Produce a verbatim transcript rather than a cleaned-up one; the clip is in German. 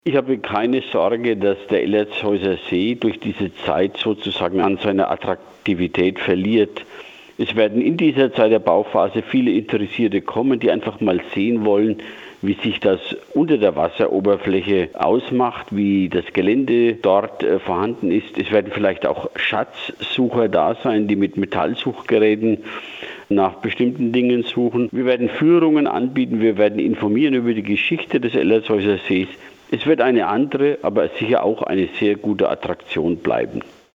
Ich habe keine Sorge, dass der Ellertshäuser See durch diese Zeit sozusagen an seiner Attraktivität verliert. Es werden in dieser Zeit der Bauphase viele Interessierte kommen, die einfach mal sehen wollen, wie sich das unter der Wasseroberfläche ausmacht, wie das Gelände dort äh, vorhanden ist. Es werden vielleicht auch Schatzsucher da sein, die mit Metallsuchgeräten nach bestimmten Dingen suchen. Wir werden Führungen anbieten, wir werden informieren über die Geschichte des Ellertshäuser Sees. Es wird eine andere, aber sicher auch eine sehr gute Attraktion bleiben.